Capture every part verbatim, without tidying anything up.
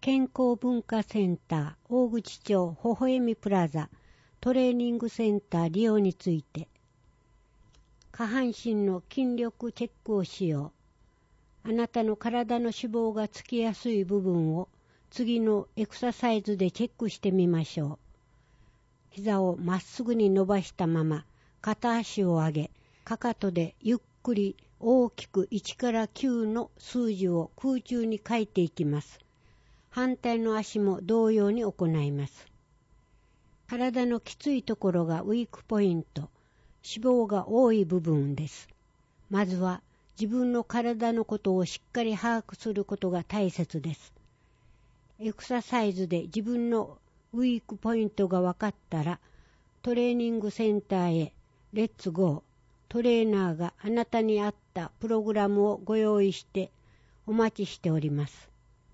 健康文化センター大口町ほほえみプラザトレーニングセンター利用について、下半身の筋力チェックをしよう。あなたの体の脂肪がつきやすい部分を次のエクササイズでチェックしてみましょう。膝をまっすぐに伸ばしたまま片足を上げ、かかとでゆっくり大きくいちからきゅうの数字を空中に書いていきます。反対の足も同様に行います。体のきついところがウィークポイント、脂肪が多い部分です。まずは自分の体のことをしっかり把握することが大切です。エクササイズで自分のウィークポイントが分かったら、トレーニングセンターへレッツゴー。トレーナーがあなたに合ったプログラムをご用意してお待ちしております。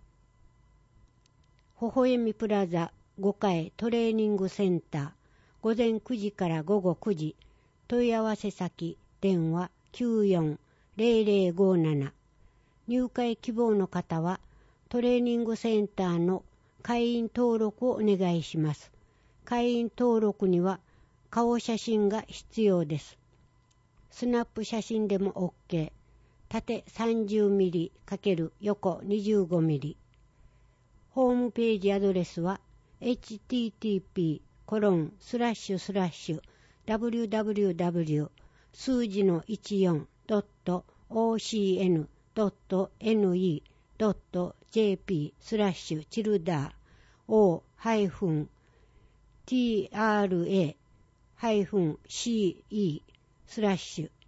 ほほえみプラザごかいトレーニングセンター、午前くじから午後くじ、問い合わせ先、電話 きゅうよんゼロゼロごなな。入会希望の方は、トレーニングセンターの会員登録をお願いします。会員登録には顔写真が必要です。スナップ写真でも OK。縦 さんじゅうミリ× 横 にじゅうごミリ。ホームページアドレスは エイチティーティーピーコロンスラッシュスラッシュダブリューダブリューダブリュー 数字の じゅうよんドットオーシーエヌドットネットジェーピー スラッシュチルダー オーティーアールエーシーイー スラッシュ